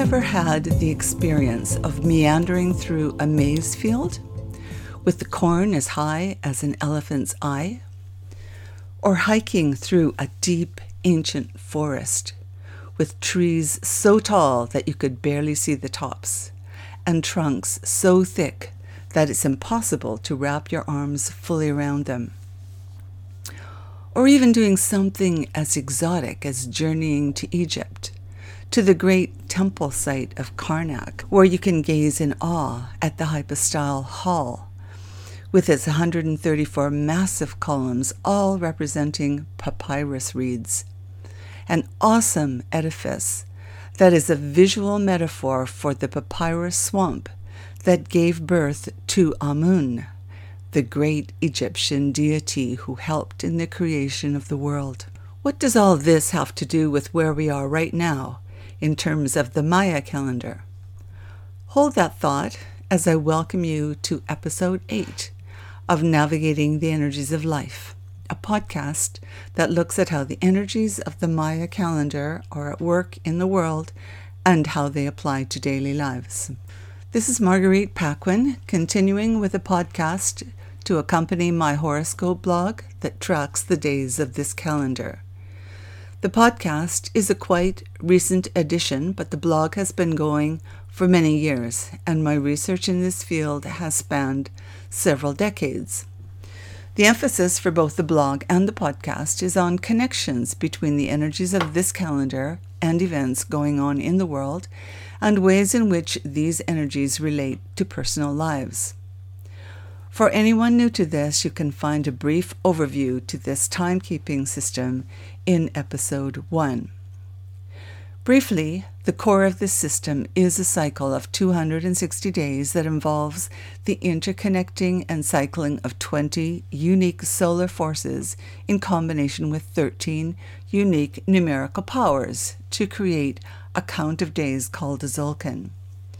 ever had the experience of meandering through a maize field with the corn as high as an elephant's eye? Or hiking through a deep, ancient forest with trees so tall that you could barely see the tops, and trunks so thick that it's impossible to wrap your arms fully around them? Or even doing something as exotic as journeying to Egypt, to the great temple site of Karnak, where you can gaze in awe at the hypostyle hall, with its 134 massive columns, all representing papyrus reeds. An awesome edifice that is a visual metaphor for the papyrus swamp that gave birth to Amun, the great Egyptian deity who helped in the creation of the world. What does all this have to do with where we are right now in terms of the Maya calendar? Hold that thought as I welcome you to episode 8 of Navigating the Energies of Life, a podcast that looks at how the energies of the Maya calendar are at work in the world and how they apply to daily lives. This is Marguerite Paquin, continuing with a podcast to accompany my horoscope blog that tracks the days of this calendar. The podcast is a quite recent addition, but the blog has been going for many years, and my research in this field has spanned several decades. The emphasis for both the blog and the podcast is on connections between the energies of this calendar and events going on in the world, and ways in which these energies relate to personal lives. For anyone new to this, you can find a brief overview to this timekeeping system in episode 1. Briefly, the core of this system is a cycle of 260 days that involves the interconnecting and cycling of 20 unique solar forces in combination with 13 unique numerical powers to create a count of days called a Tzolk'in.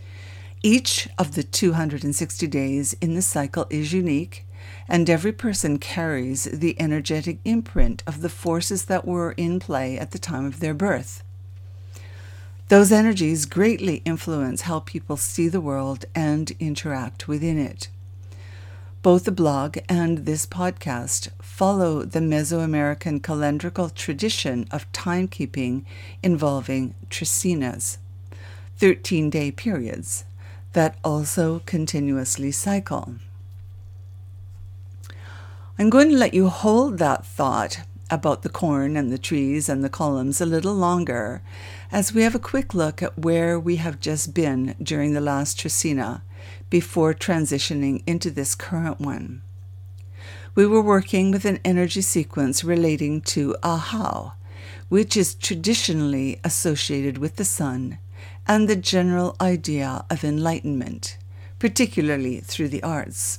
Each of the 260 days in the cycle is unique, and every person carries the energetic imprint of the forces that were in play at the time of their birth. Those energies greatly influence how people see the world and interact within it. Both the blog and this podcast follow the Mesoamerican calendrical tradition of timekeeping involving tricinas, 13-day periods, that also continuously cycle. I'm going to let you hold that thought about the corn and the trees and the columns a little longer as we have a quick look at where we have just been during the last tricina before transitioning into this current one. We were working with an energy sequence relating to Ahau, which is traditionally associated with the sun and the general idea of enlightenment, particularly through the arts.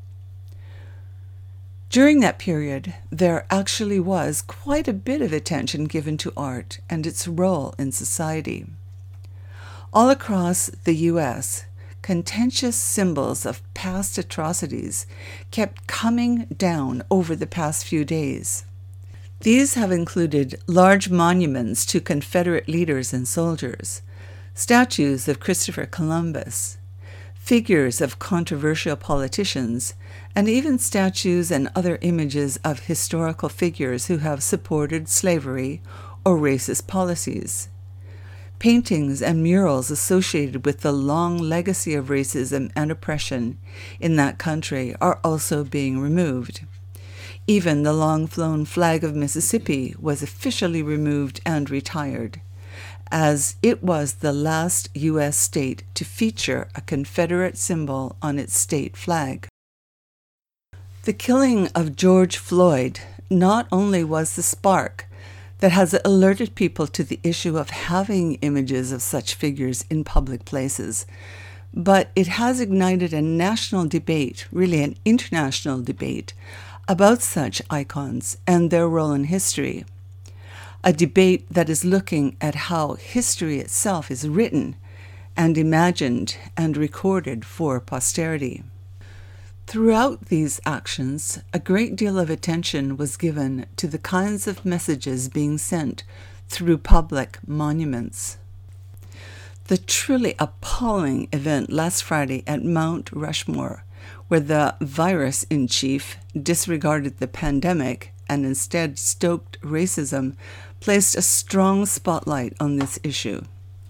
During that period, there actually was quite a bit of attention given to art and its role in society. All across the U.S., contentious symbols of past atrocities kept coming down over the past few days. These have included large monuments to Confederate leaders and soldiers, statues of Christopher Columbus, figures of controversial politicians, and even statues and other images of historical figures who have supported slavery or racist policies. Paintings and murals associated with the long legacy of racism and oppression in that country are also being removed. Even the long-flown flag of Mississippi was officially removed and retired, as it was the last U.S. state to feature a Confederate symbol on its state flag. The killing of George Floyd not only was the spark that has alerted people to the issue of having images of such figures in public places, but it has ignited a national debate, really an international debate, about such icons and their role in history. A debate that is looking at how history itself is written and imagined and recorded for posterity. Throughout these actions, a great deal of attention was given to the kinds of messages being sent through public monuments. The truly appalling event last Friday at Mount Rushmore, where the virus in chief disregarded the pandemic and instead stoked racism, placed a strong spotlight on this issue.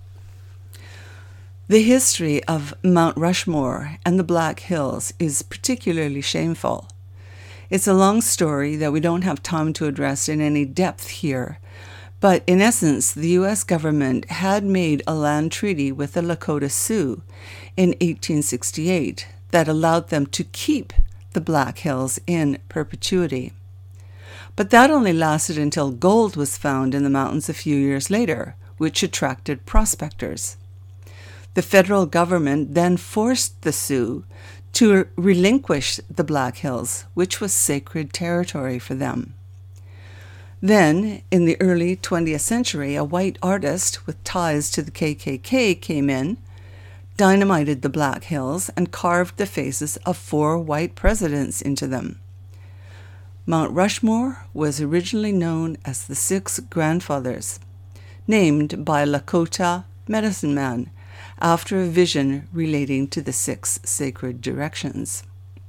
The history of Mount Rushmore and the Black Hills is particularly shameful. It's a long story that we don't have time to address in any depth here, but in essence, the U.S. government had made a land treaty with the Lakota Sioux in 1868 that allowed them to keep the Black Hills in perpetuity. But that only lasted until gold was found in the mountains a few years later, which attracted prospectors. The federal government then forced the Sioux to relinquish the Black Hills, which was sacred territory for them. Then, in the early 20th century, a white artist with ties to the KKK came in, dynamited the Black Hills, and carved the faces of 4 white presidents into them. Mount Rushmore was originally known as the 6 Grandfathers, named by Lakota medicine man, after a vision relating to the 6 sacred directions.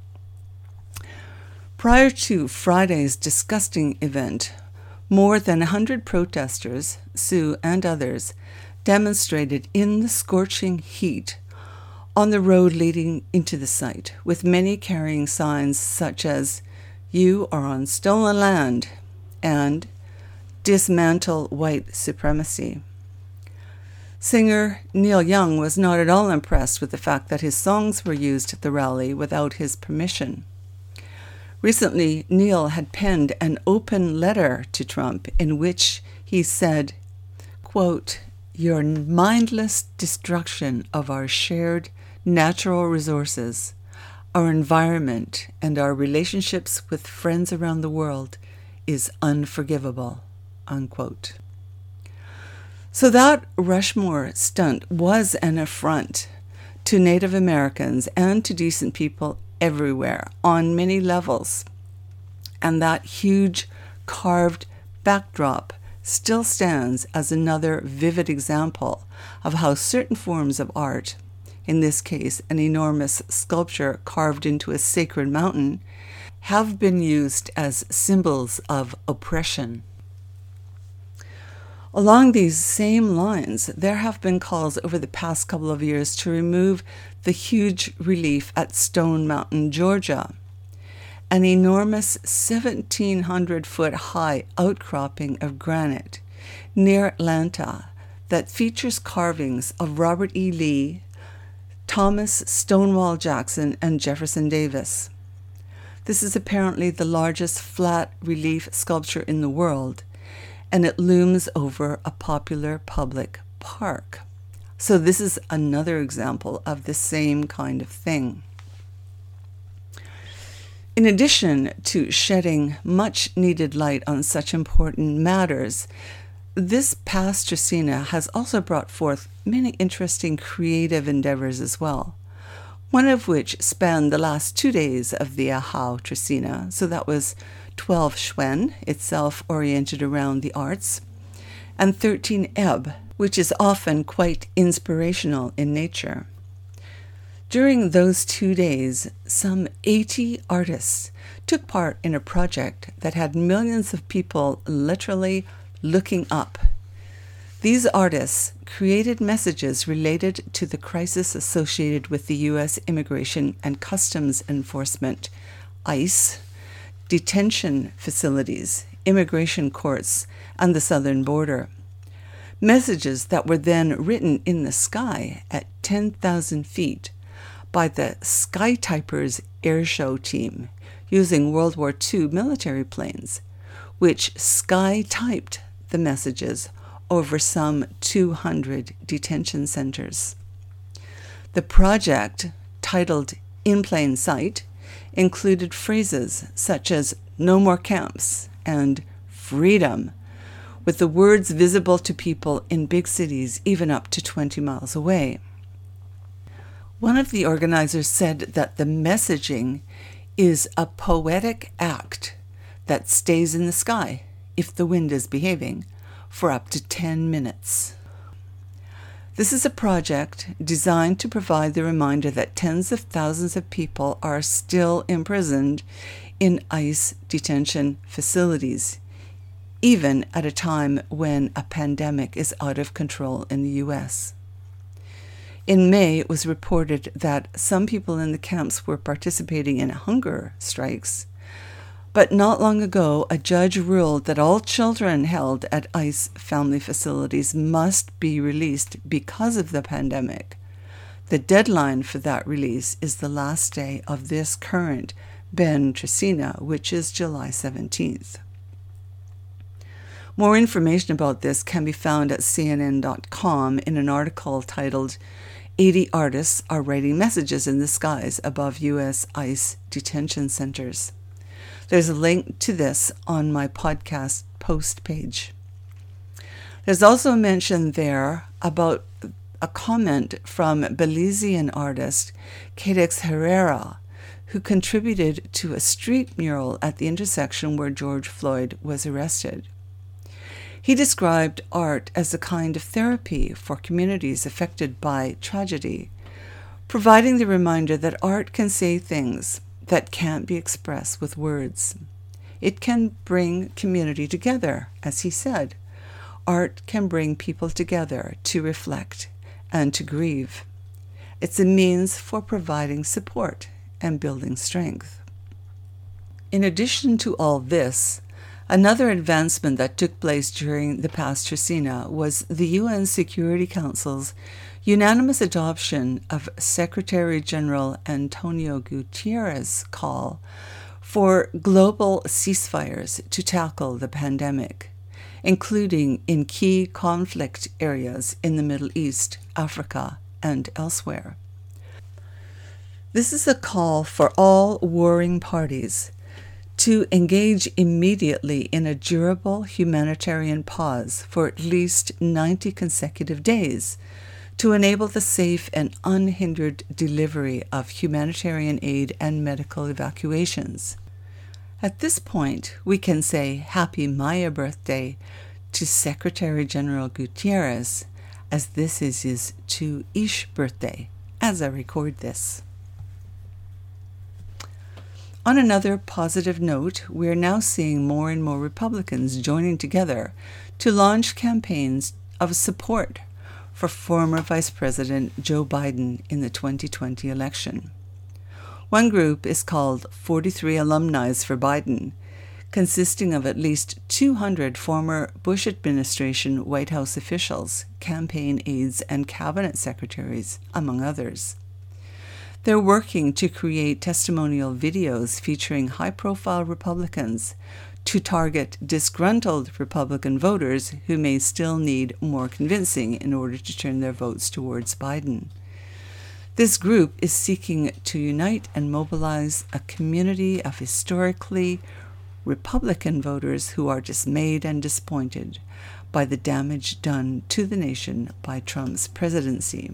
Prior to Friday's disgusting event, more than 100 protesters, Sioux and others, demonstrated in the scorching heat on the road leading into the site, with many carrying signs such as, "You are on stolen land," and "Dismantle white supremacy." Singer Neil Young was not at all impressed with the fact that his songs were used at the rally without his permission. Recently, Neil had penned an open letter to Trump in which he said, quote, "Your mindless destruction of our shared natural resources, our environment, and our relationships with friends around the world is unforgivable," unquote. So that Rushmore stunt was an affront to Native Americans and to decent people everywhere on many levels. And that huge carved backdrop still stands as another vivid example of how certain forms of art, in this case an enormous sculpture carved into a sacred mountain, have been used as symbols of oppression. Along these same lines, there have been calls over the past couple of years to remove the huge relief at Stone Mountain, Georgia, an enormous 1,700-foot-high outcropping of granite near Atlanta that features carvings of Robert E. Lee, Thomas Stonewall Jackson, and Jefferson Davis. This is apparently the largest flat relief sculpture in the world, and it looms over a popular public park. So this is another example of the same kind of thing. In addition to shedding much needed light on such important matters, this past Trisina has also brought forth many interesting creative endeavors as well, one of which spanned the last 2 days of the Ahau Trisina. So that was 12 Shwen, itself oriented around the arts, and 13 Eb, which is often quite inspirational in nature. During those 2 days, some 80 artists took part in a project that had millions of people literally looking up. These artists created messages related to the crisis associated with the U.S. Immigration and Customs Enforcement, ICE, detention facilities, immigration courts, and the southern border. Messages that were then written in the sky at 10,000 feet by the Skytypers airshow team using World War II military planes, which sky-typed the messages over some 200 detention centers. The project, titled In Plain Sight, included phrases such as "no more camps" and "freedom," with the words visible to people in big cities even up to 20 miles away. One of the organizers said that the messaging is a poetic act that stays in the sky, if the wind is behaving, for up to 10 minutes. This is a project designed to provide the reminder that tens of thousands of people are still imprisoned in ICE detention facilities, even at a time when a pandemic is out of control in the U.S. In May, it was reported that some people in the camps were participating in hunger strikes. But not long ago, a judge ruled that all children held at ICE family facilities must be released because of the pandemic. The deadline for that release is the last day of this current Ben Tresina, which is July 17th. More information about this can be found at CNN.com in an article titled 80 Artists Are Writing Messages in the Skies Above U.S. ICE Detention Centers. There's a link to this on my podcast post page. There's also a mention there about a comment from Belizean artist Cadex Herrera, who contributed to a street mural at the intersection where George Floyd was arrested. He described art as a kind of therapy for communities affected by tragedy, providing the reminder that art can say things that can't be expressed with words. It can bring community together, as he said. Art can bring people together to reflect and to grieve. It's a means for providing support and building strength. In addition to all this, another advancement that took place during the past Tresina was the UN Security Council's unanimous adoption of Secretary General Antonio Guterres' call for global ceasefires to tackle the pandemic, including in key conflict areas in the Middle East, Africa, and elsewhere. This is a call for all warring parties to engage immediately in a durable humanitarian pause for at least 90 consecutive days to enable the safe and unhindered delivery of humanitarian aid and medical evacuations. At this point, we can say Happy Maya birthday to Secretary General Guterres, as this is his 2-ish birthday, as I record this. On another positive note, we are now seeing more and more Republicans joining together to launch campaigns of support for former Vice President Joe Biden in the 2020 election. One group is called 43 Alumni for Biden, consisting of at least 200 former Bush administration White House officials, campaign aides, and cabinet secretaries, among others. They're working to create testimonial videos featuring high-profile Republicans to target disgruntled Republican voters who may still need more convincing in order to turn their votes towards Biden. This group is seeking to unite and mobilize a community of historically Republican voters who are dismayed and disappointed by the damage done to the nation by Trump's presidency.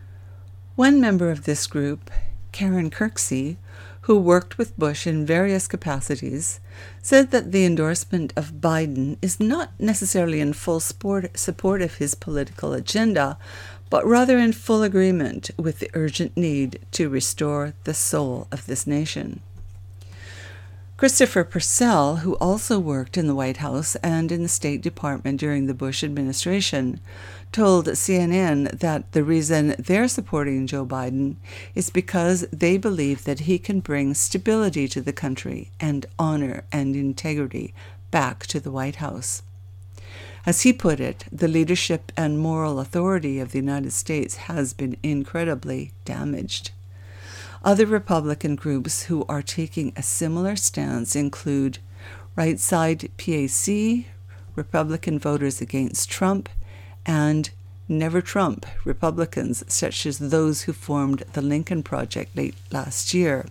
One member of this group, Karen Kirksey, who worked with Bush in various capacities, said that the endorsement of Biden is not necessarily in full support of his political agenda, but rather in full agreement with the urgent need to restore the soul of this nation. Christopher Purcell, who also worked in the White House and in the State Department during the Bush administration, told CNN that the reason they're supporting Joe Biden is because they believe that he can bring stability to the country and honor and integrity back to the White House. As he put it, the leadership and moral authority of the United States has been incredibly damaged. Other Republican groups who are taking a similar stance include Right Side PAC, Republican Voters Against Trump, and Never Trump Republicans, such as those who formed the Lincoln Project late last year.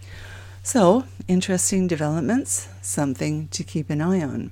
So, interesting developments, something to keep an eye on.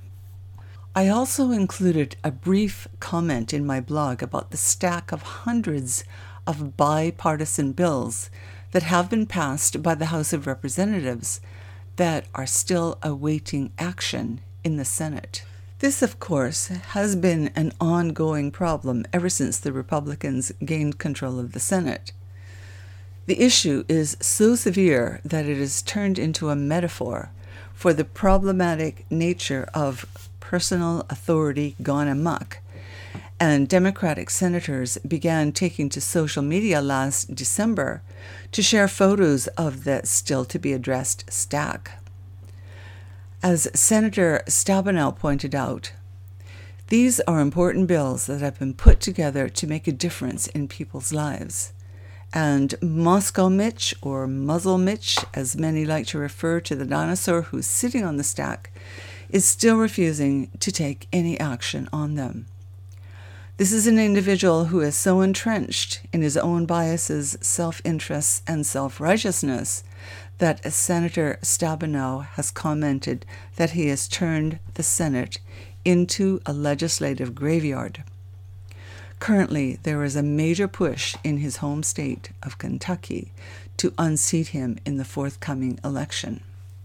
I also included a brief comment in my blog about the stack of hundreds of bipartisan bills that have been passed by the House of Representatives that are still awaiting action in the Senate. This, of course, has been an ongoing problem ever since the Republicans gained control of the Senate. The issue is so severe that it has turned into a metaphor for the problematic nature of personal authority gone amok, and Democratic senators began taking to social media last December to share photos of the still-to-be-addressed stack. As Senator Stabenow pointed out, these are important bills that have been put together to make a difference in people's lives. And Moscow Mitch, or Muzzle Mitch, as many like to refer to the dinosaur who's sitting on the stack, is still refusing to take any action on them. This is an individual who is so entrenched in his own biases, self-interests, and self-righteousness that Senator Stabenow has commented that he has turned the Senate into a legislative graveyard. Currently, there is a major push in his home state of Kentucky to unseat him in the forthcoming election.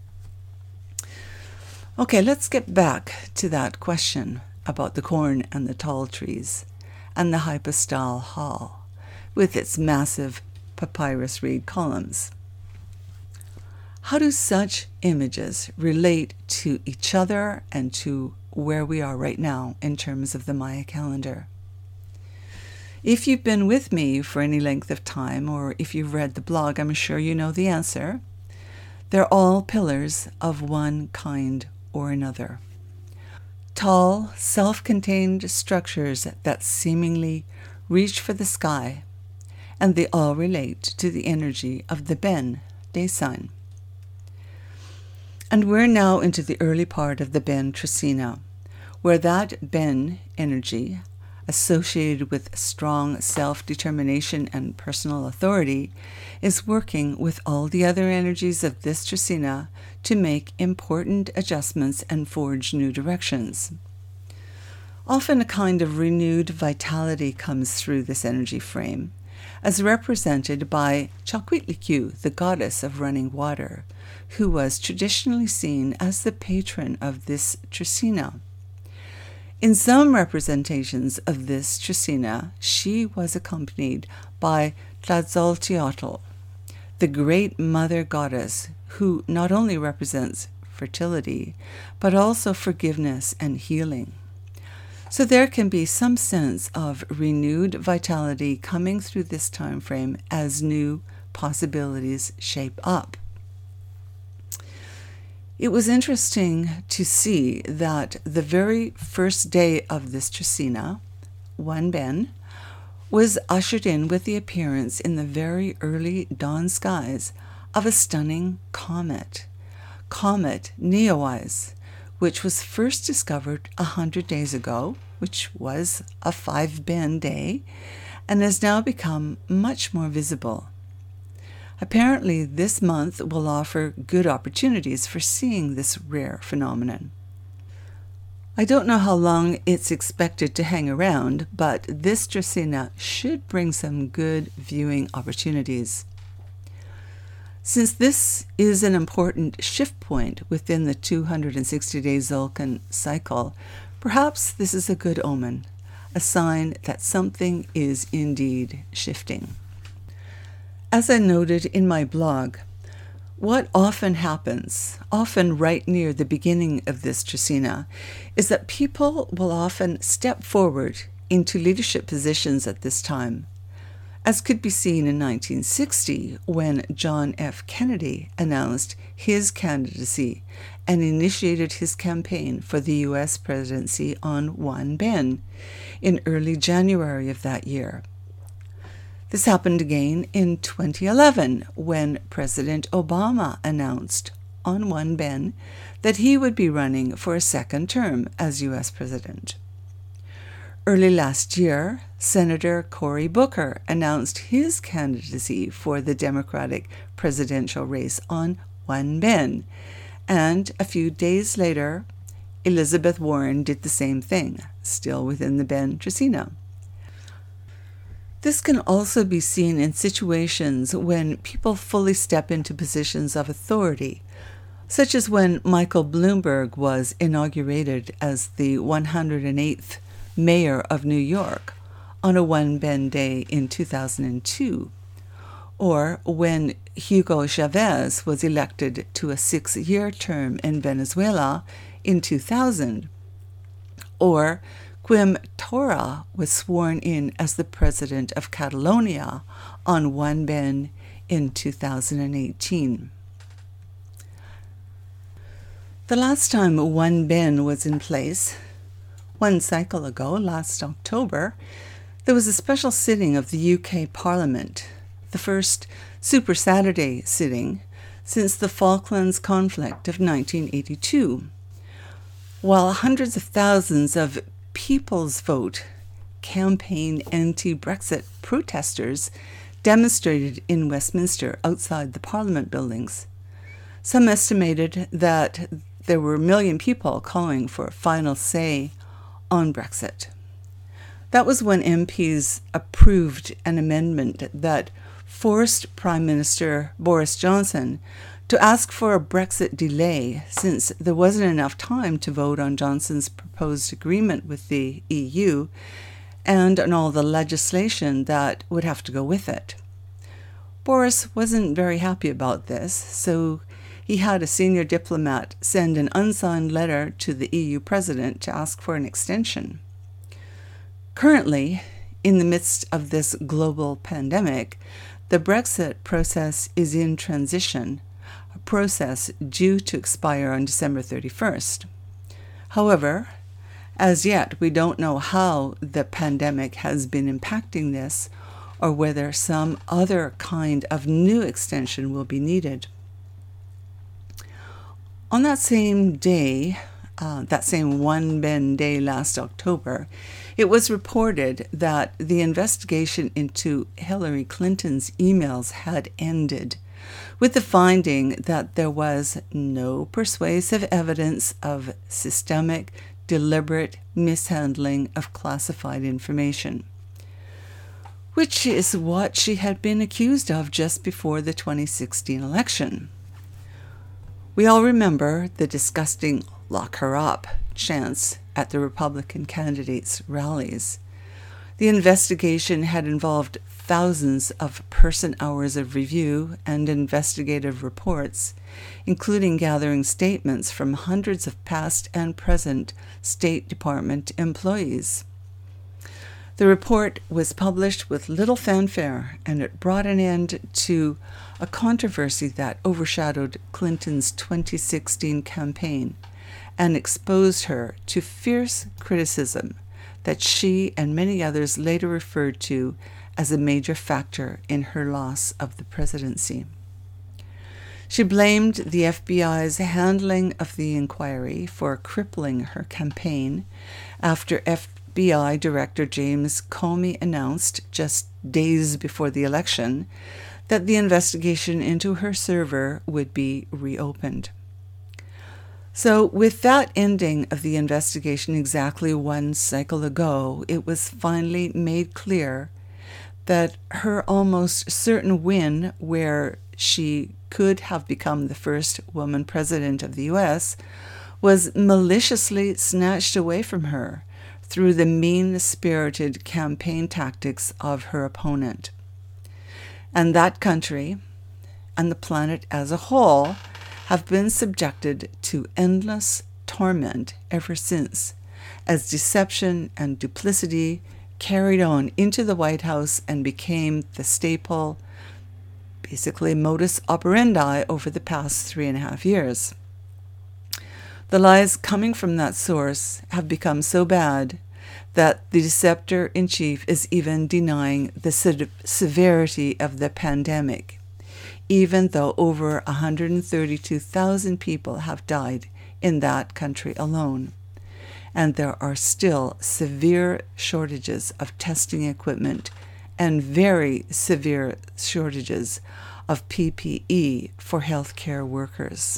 Okay, let's get back to that question about the corn and the tall trees and the hypostyle hall with its massive papyrus reed columns. How do such images relate to each other and to where we are right now in terms of the Maya calendar? If you've been with me for any length of time, or if you've read the blog, I'm sure you know the answer. They're all pillars of one kind or another. Tall, self-contained structures that seemingly reach for the sky, and they all relate to the energy of the Ben day sign. And we're now into the early part of the Ben Tresina, where that Ben energy, associated with strong self-determination and personal authority, is working with all the other energies of this Tresina to make important adjustments and forge new directions. Often a kind of renewed vitality comes through this energy frame, as represented by Chalkitlikyu, the goddess of running water, who was traditionally seen as the patron of this Tresina. In some representations of this Tresina, she was accompanied by Tlazolteotl, the great mother goddess who not only represents fertility, but also forgiveness and healing. So there can be some sense of renewed vitality coming through this time frame as new possibilities shape up. It was interesting to see that the very first day of this Tresina, One Ben, was ushered in with the appearance in the very early dawn skies of a stunning comet, Comet Neowise, which was first discovered 100 days ago, which was a 5 Ben day, and has now become much more visible. Apparently, this month will offer good opportunities for seeing this rare phenomenon. I don't know how long it's expected to hang around, but this Tresina should bring some good viewing opportunities. Since this is an important shift point within the 260-day Tzolk'in cycle, perhaps this is a good omen, a sign that something is indeed shifting. As I noted in my blog, what often happens, often right near the beginning of this Tresina, is that people will often step forward into leadership positions at this time, as could be seen in 1960 when John F. Kennedy announced his candidacy and initiated his campaign for the U.S. presidency on One Ben in early January of that year. This happened again in 2011 when President Obama announced on One Ben that he would be running for a second term as U.S. president. Early last year, Senator Cory Booker announced his candidacy for the Democratic presidential race on One Ben, and a few days later, Elizabeth Warren did the same thing, still within the Ben Tresina. This can also be seen in situations when people fully step into positions of authority, such as when Michael Bloomberg was inaugurated as the 108th mayor of New York on a one-Ben day in 2002, or when Hugo Chavez was elected to a 6-year term in Venezuela in 2000, or Quim Torra was sworn in as the president of Catalonia on one Ben in 2018. The last time one Ben was in place, one cycle ago, last October, there was a special sitting of the UK Parliament, the first Super Saturday sitting since the Falklands conflict of 1982, while hundreds of thousands of People's Vote campaign anti-Brexit protesters demonstrated in Westminster outside the Parliament buildings. Some estimated that there were 1 million people calling for a final say on Brexit. That was when MPs approved an amendment that forced Prime Minister Boris Johnson to ask for a Brexit delay, since there wasn't enough time to vote on Johnson's proposed agreement with the EU and on all the legislation that would have to go with it. Boris wasn't very happy about this, so he had a senior diplomat send an unsigned letter to the EU president to ask for an extension. Currently, in the midst of this global pandemic, the Brexit process is in transition, a process due to expire on December 31st. However, as yet, we don't know how the pandemic has been impacting this or whether some other kind of new extension will be needed. On that same day, that same one Ben day last October, it was reported that the investigation into Hillary Clinton's emails had ended, with the finding that there was no persuasive evidence of systemic, deliberate mishandling of classified information, which is what she had been accused of just before the 2016 election. We all remember the disgusting "lock her up" chants at the Republican candidates' rallies. The investigation had involved thousands of person-hours of review and investigative reports, including gathering statements from hundreds of past and present State Department employees. The report was published with little fanfare, and it brought an end to a controversy that overshadowed Clinton's 2016 campaign and exposed her to fierce criticism that she and many others later referred to as a major factor in her loss of the presidency. She blamed the FBI's handling of the inquiry for crippling her campaign after FBI Director James Comey announced just days before the election that the investigation into her server would be reopened. So, with that ending of the investigation exactly one cycle ago, it was finally made clear that her almost certain win, where she could have become the first woman president of the U.S., was maliciously snatched away from her through the mean-spirited campaign tactics of her opponent. And that country, and the planet as a whole, have been subjected to endless torment ever since, as deception and duplicity carried on into the White House and became the staple, basically modus operandi, over the past 3.5 years. The lies coming from that source have become so bad that the deceptor-in-chief is even denying the severity of the pandemic, even though over 132,000 people have died in that country alone. And there are still severe shortages of testing equipment and very severe shortages of PPE for healthcare workers.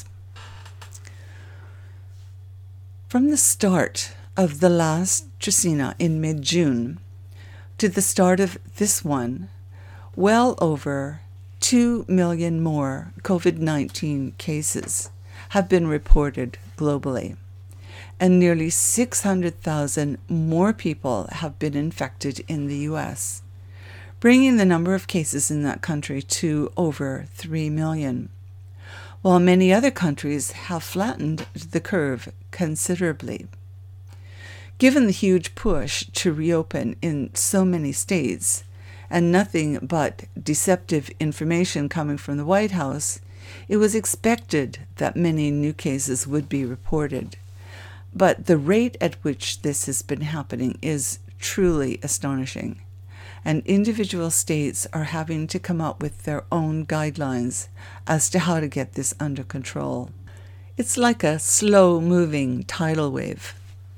From the start of the last Trisina in mid-June to the start of this one, well over 2 million more COVID-19 cases have been reported globally, and nearly 600,000 more people have been infected in the US, bringing the number of cases in that country to over 3 million, while many other countries have flattened the curve considerably. Given the huge push to reopen in so many states, and nothing but deceptive information coming from the White House, it was expected that many new cases would be reported. But the rate at which this has been happening is truly astonishing, and individual states are having to come up with their own guidelines as to how to get this under control. It's like a slow-moving tidal wave.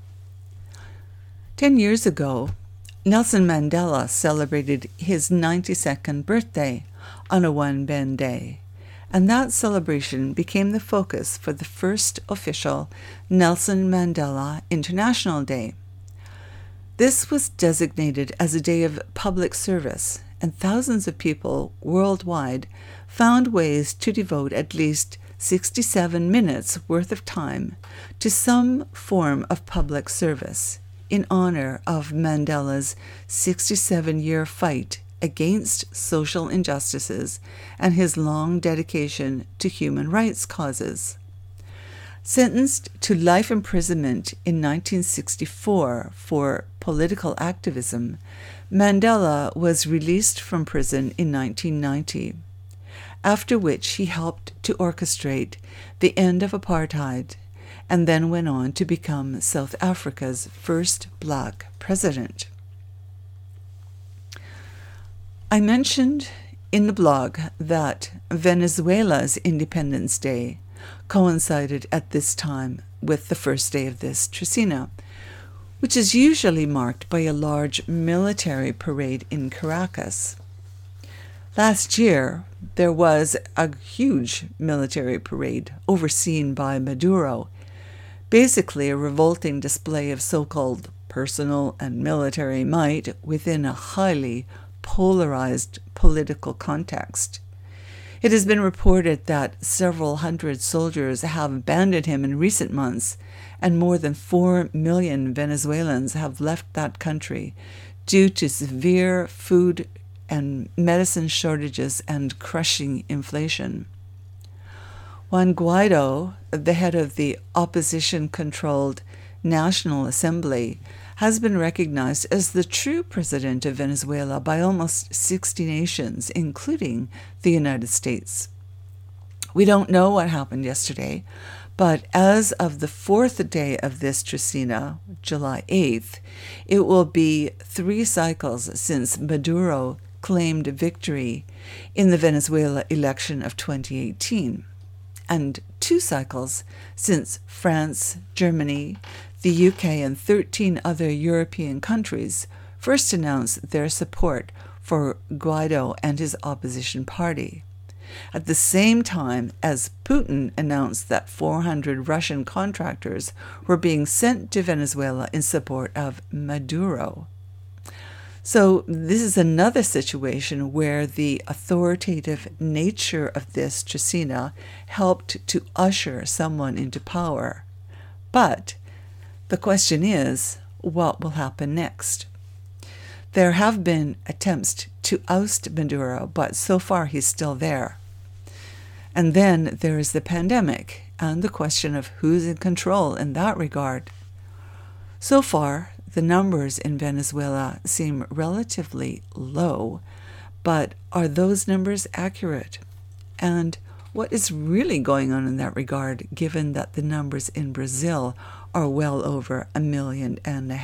10 years ago, Nelson Mandela celebrated his 92nd birthday on a one-Ben day, and that celebration became the focus for the first official Nelson Mandela International Day. This was designated as a day of public service, and thousands of people worldwide found ways to devote at least 67 minutes worth of time to some form of public service in honor of Mandela's 67-year fight against social injustices and his long dedication to human rights causes. Sentenced to life imprisonment in 1964 for political activism, Mandela was released from prison in 1990, after which he helped to orchestrate the end of apartheid and then went on to become South Africa's first black president. I mentioned in the blog that Venezuela's Independence Day coincided at this time with the first day of this Trecina, which is usually marked by a large military parade in Caracas. Last year, there was a huge military parade overseen by Maduro, basically a revolting display of so-called personal and military might within a highly polarized political context. It has been reported that several hundred soldiers have abandoned him in recent months, and more than 4 million Venezuelans have left that country due to severe food and medicine shortages and crushing inflation. Juan Guaido, the head of the opposition-controlled National Assembly, has been recognized as the true president of Venezuela by almost 60 nations, including the United States. We don't know what happened yesterday, but as of the fourth day of this Trecina, July 8th, it will be 3 cycles since Maduro claimed victory in the Venezuela election of 2018, and 2 cycles since France, Germany, the UK, and 13 other European countries first announced their support for Guaido and his opposition party, at the same time as Putin announced that 400 Russian contractors were being sent to Venezuela in support of Maduro. So this is another situation where the authoritative nature of this Trecina helped to usher someone into power. But the question is, what will happen next? There have been attempts to oust Maduro, but so far he's still there. And then there is the pandemic and the question of who's in control in that regard. So far, the numbers in Venezuela seem relatively low, but are those numbers accurate? And what is really going on in that regard, given that the numbers in Brazil are well over 1.5 million?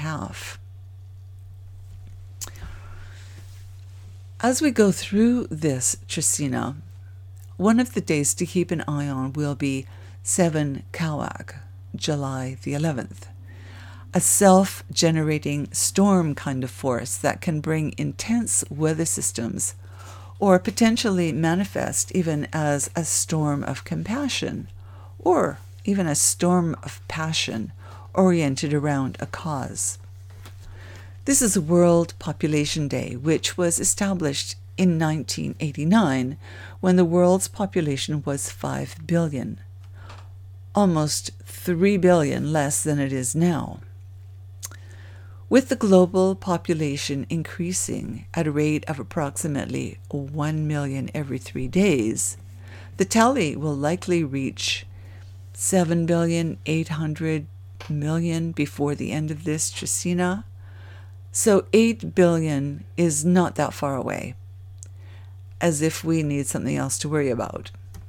As we go through this Trecina, one of the days to keep an eye on will be 7 Cauac, July the 11th, a self-generating storm kind of force that can bring intense weather systems, or potentially manifest even as a storm of compassion, or even a storm of passion oriented around a cause. This is World Population Day, which was established in 1989 when the world's population was 5 billion. almost 3 billion less than it is now. With the global population increasing at a rate of approximately 1 million every 3 days, the tally will likely reach 7,800,000,000 before the end of this trecena. So 8 billion is not that far away, as if we need something else to worry about.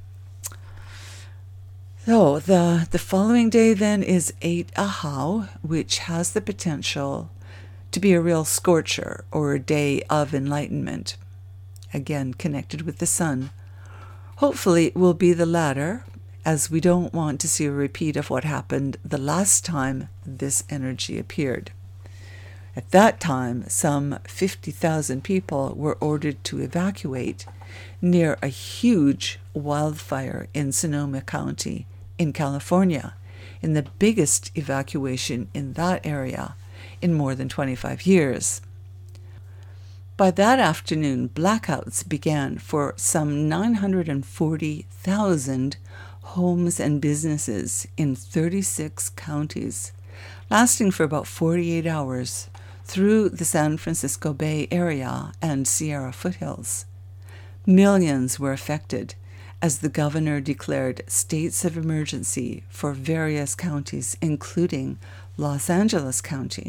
So the following day then is 8 Ahau, which has the potential to be a real scorcher or a day of enlightenment, again connected with the sun. Hopefully it will be the latter, as we don't want to see a repeat of what happened the last time this energy appeared. At that time, some 50,000 people were ordered to evacuate near a huge wildfire in Sonoma County in California, in the biggest evacuation in that area in more than 25 years. By that afternoon, blackouts began for some 940,000 homes and businesses in 36 counties, lasting for about 48 hours through the San Francisco Bay Area and Sierra foothills. Millions were affected as the governor declared states of emergency for various counties, including Los Angeles County.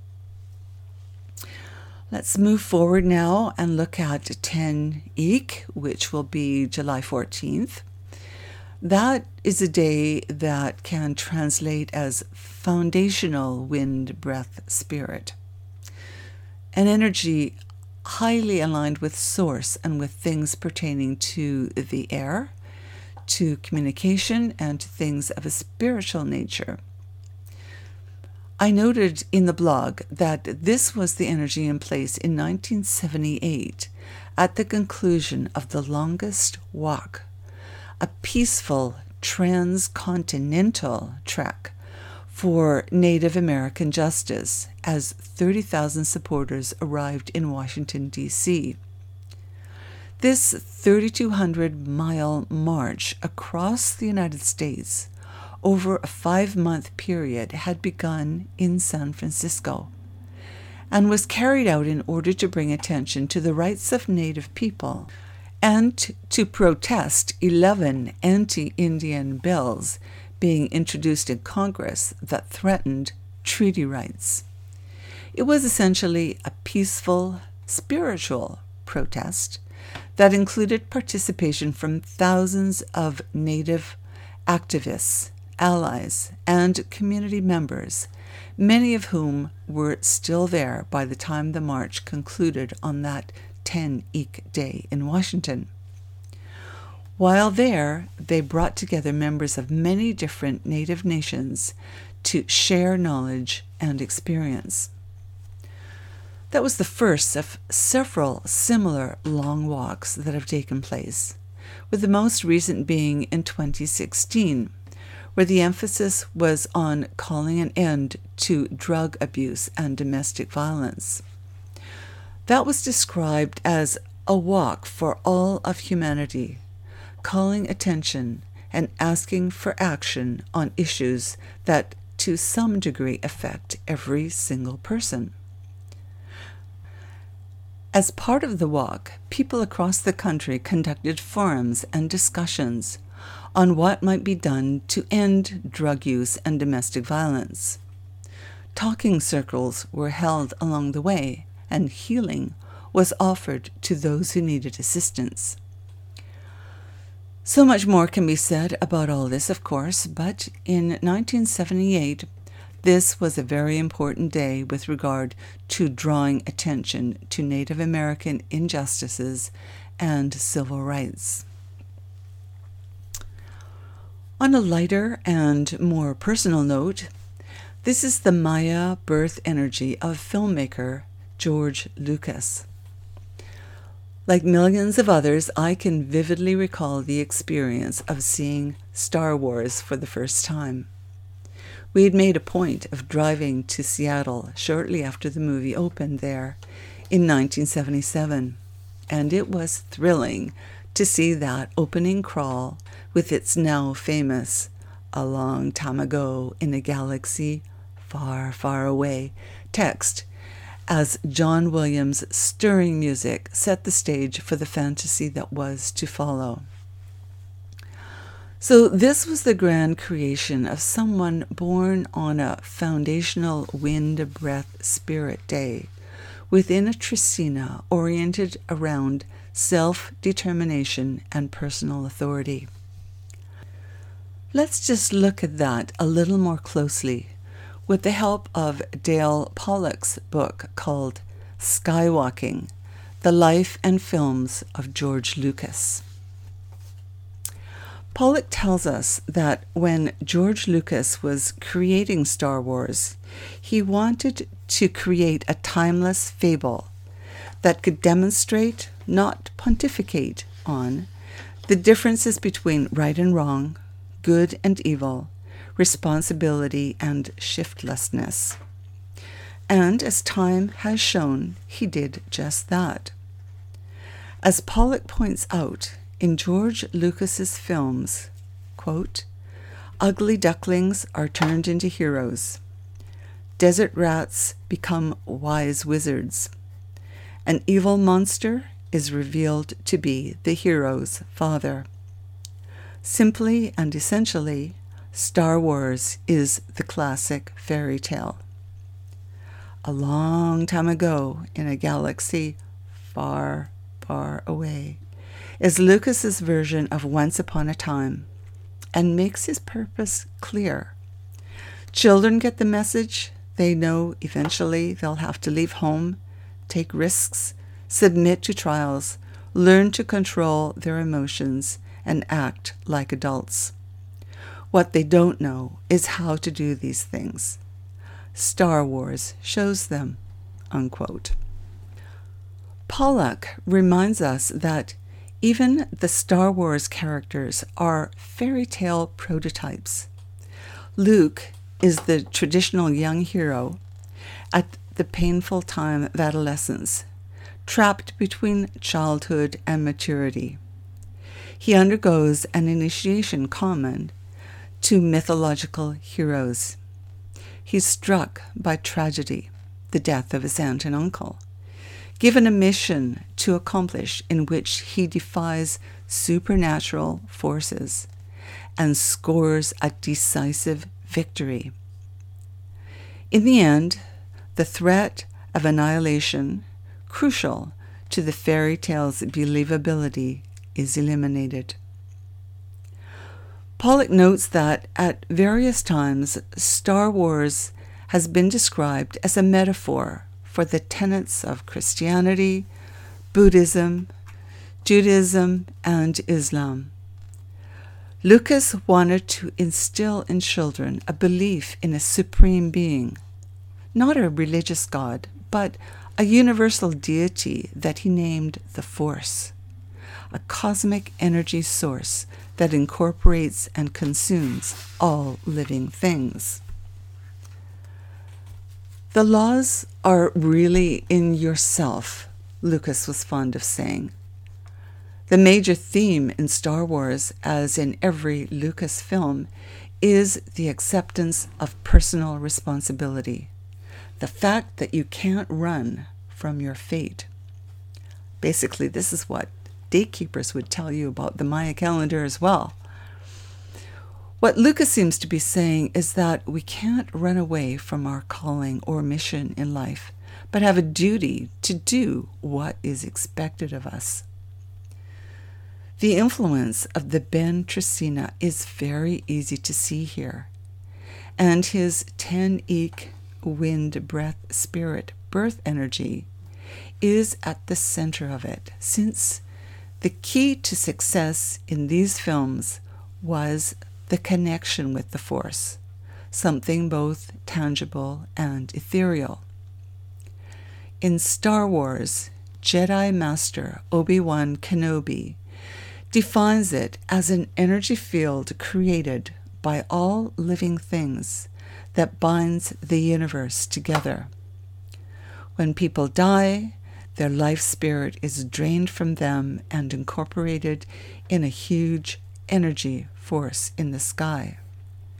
Let's move forward now and look at 10 Ik, which will be July 14th. That is a day that can translate as foundational wind breath spirit, an energy highly aligned with source and with things pertaining to the air, to communication, and to things of a spiritual nature. I noted in the blog that this was the energy in place in 1978 at the conclusion of the longest walk, a peaceful transcontinental trek for Native American justice, as 30,000 supporters arrived in Washington, D.C. This 3,200-mile march across the United States over a 5-month period had begun in San Francisco and was carried out in order to bring attention to the rights of Native people and to protest 11 anti-Indian bills being introduced in Congress that threatened treaty rights. It was essentially a peaceful, spiritual protest that included participation from thousands of Native activists, allies, and community members, many of whom were still there by the time the march concluded on that 10 Ik day in Washington. While there, they brought together members of many different Native nations to share knowledge and experience. That was the first of several similar long walks that have taken place, with the most recent being in 2016, where the emphasis was on calling an end to drug abuse and domestic violence. That was described as a walk for all of humanity, calling attention and asking for action on issues that to some degree affect every single person. As part of the walk, people across the country conducted forums and discussions on what might be done to end drug use and domestic violence. Talking circles were held along the way, and healing was offered to those who needed assistance. So much more can be said about all this, of course, but in 1978, this was a very important day with regard to drawing attention to Native American injustices and civil rights. On a lighter and more personal note, this is the Maya birth energy of filmmaker George Lucas. Like millions of others, I can vividly recall the experience of seeing Star Wars for the first time. We had made a point of driving to Seattle shortly after the movie opened there in 1977, and it was thrilling to see that opening crawl with its now famous a long time ago in a galaxy far, far away text, as John Williams' stirring music set the stage for the fantasy that was to follow. So this was the grand creation of someone born on a foundational wind, breath, spirit day, within a Trisina oriented around self-determination and personal authority. Let's just look at that a little more closely with the help of Dale Pollock's book called Skywalking: The Life and Films of George Lucas. Pollock tells us that when George Lucas was creating Star Wars, he wanted to create a timeless fable that could demonstrate, not pontificate on, the differences between right and wrong, good and evil, responsibility and shiftlessness. And as time has shown, he did just that. As Pollock points out, in George Lucas's films, quote, ugly ducklings are turned into heroes. Desert rats become wise wizards. An evil monster is revealed to be the hero's father. Simply and essentially, Star Wars is the classic fairy tale. A long time ago in a galaxy far, far away is Lucas's version of Once Upon a Time, and makes his purpose clear. Children get the message. They know eventually they'll have to leave home, take risks, submit to trials, learn to control their emotions, and act like adults. What they don't know is how to do these things. Star Wars shows them, unquote. Pollock reminds us that even the Star Wars characters are fairy tale prototypes. Luke is the traditional young hero at the painful time of adolescence, trapped between childhood and maturity. He undergoes an initiation common to mythological heroes. He's struck by tragedy, the death of his aunt and uncle, given a mission to accomplish in which he defies supernatural forces and scores a decisive victory. In the end, the threat of annihilation, crucial to the fairy tale's believability, is eliminated. Pollock notes that at various times, Star Wars has been described as a metaphor for the tenets of Christianity, Buddhism, Judaism, and Islam. Lucas wanted to instill in children a belief in a supreme being, not a religious God, but a universal deity that he named the Force, a cosmic energy source that incorporates and consumes all living things. The laws are really in yourself, Lucas was fond of saying. The major theme in Star Wars, as in every Lucas film, is the acceptance of personal responsibility, the fact that you can't run from your fate. Basically, this is what daykeepers would tell you about the Maya calendar as well. What Lucas seems to be saying is that we can't run away from our calling or mission in life, but have a duty to do what is expected of us. The influence of the Ben Trisina is very easy to see here, and his 10 Ek wind, breath, spirit, birth energy is at the center of it, since the key to success in these films was the connection with the Force, something both tangible and ethereal. In Star Wars, Jedi Master Obi-Wan Kenobi defines it as an energy field created by all living things that binds the universe together. When people die, their life spirit is drained from them and incorporated in a huge energy force in the sky.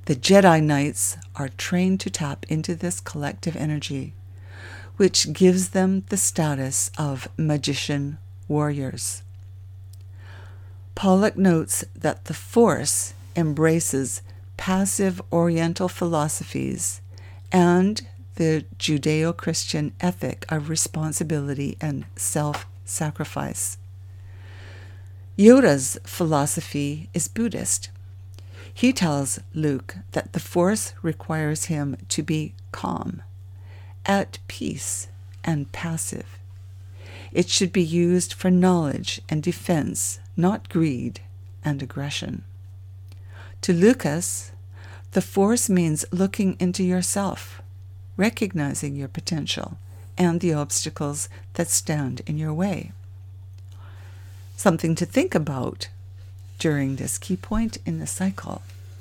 The Jedi Knights are trained to tap into this collective energy, which gives them the status of magician warriors. Pollock notes that the Force embraces passive Oriental philosophies and the Judeo-Christian ethic of responsibility and self-sacrifice. Yoda's philosophy is Buddhist. He tells Luke that the Force requires him to be calm, at peace, and passive. It should be used for knowledge and defense, not greed and aggression. To Lucas, the Force means looking into yourself, recognizing your potential and the obstacles that stand in your way. Something to think about during this key point in the cycle.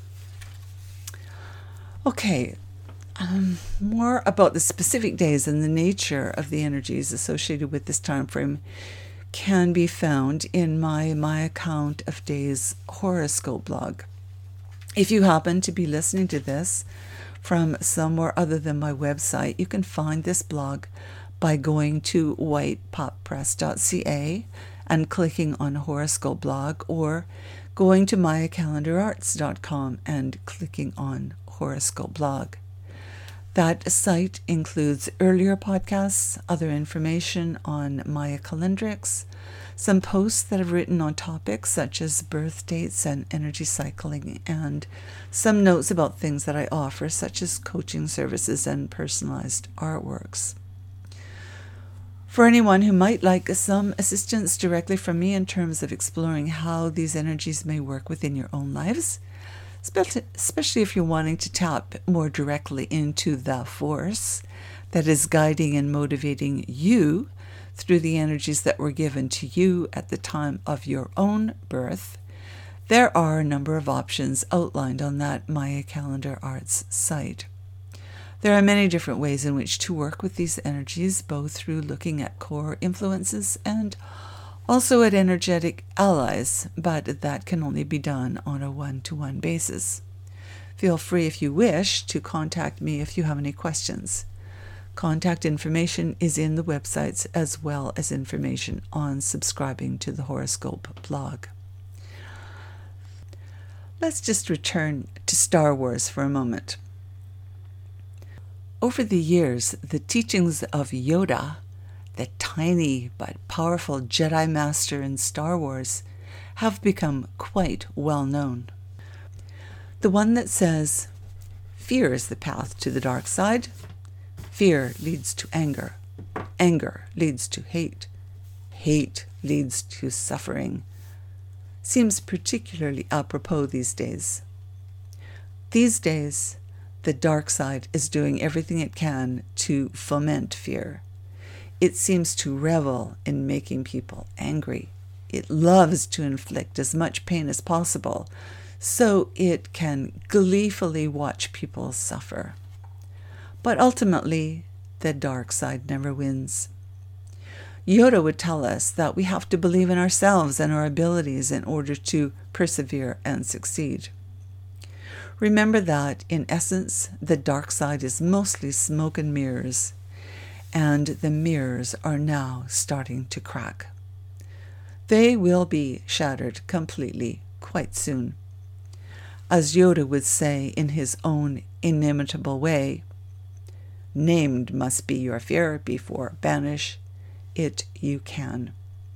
Okay, more about the specific days and the nature of the energies associated with this time frame can be found in my account of days horoscope blog. If you happen to be listening to this from somewhere other than my website, you can find this blog by going to whitepoppress.ca and clicking on horoscope blog, or going to mayacalendararts.com and clicking on horoscope blog. That site includes earlier podcasts, other information on Maya Calendrics, some posts that I've written on topics such as birth dates and energy cycling, and some notes about things that I offer, such as coaching services and personalized artworks. For anyone who might like some assistance directly from me in terms of exploring how these energies may work within your own lives, especially if you're wanting to tap more directly into the Force that is guiding and motivating you through the energies that were given to you at the time of your own birth, there are a number of options outlined on that Maya Calendar Arts site. There are many different ways in which to work with these energies, both through looking at core influences and also at energetic allies, but that can only be done on a one-to-one basis. Feel free, if you wish, to contact me if you have any questions. Contact information is in the websites, as well as information on subscribing to the horoscope blog. Let's just return to Star Wars for a moment. Over the years, the teachings of Yoda, the tiny but powerful Jedi Master in Star Wars, have become quite well known. The one that says, "Fear is the path to the dark side. Fear leads to anger. Anger leads to hate. Hate leads to suffering," seems particularly apropos these days. These days, the dark side is doing everything it can to foment fear. It seems to revel in making people angry. It loves to inflict as much pain as possible, so it can gleefully watch people suffer. But ultimately, the dark side never wins. Yoda would tell us that we have to believe in ourselves and our abilities in order to persevere and succeed. Remember that, in essence, the dark side is mostly smoke and mirrors, and the mirrors are now starting to crack. They will be shattered completely quite soon. As Yoda would say in his own inimitable way, "Named must be your fear before banish it you can."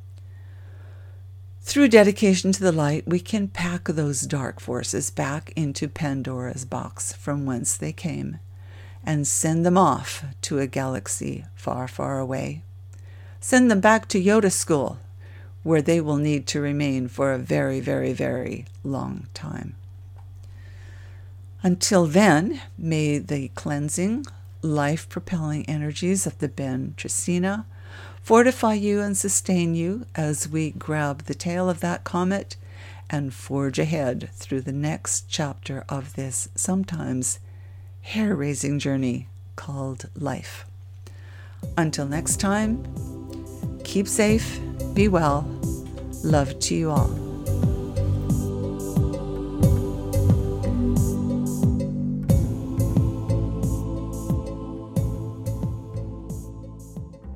Through dedication to the light, we can pack those dark forces back into Pandora's box from whence they came, and send them off to a galaxy far, far away. Send them back to Yoda School, where they will need to remain for a very, very, very long time. Until then, may the cleansing, life-propelling energies of the Ben Tresina fortify you and sustain you as we grab the tail of that comet and forge ahead through the next chapter of this sometimes hair-raising journey called life. Until next time, keep safe, be well, love to you all.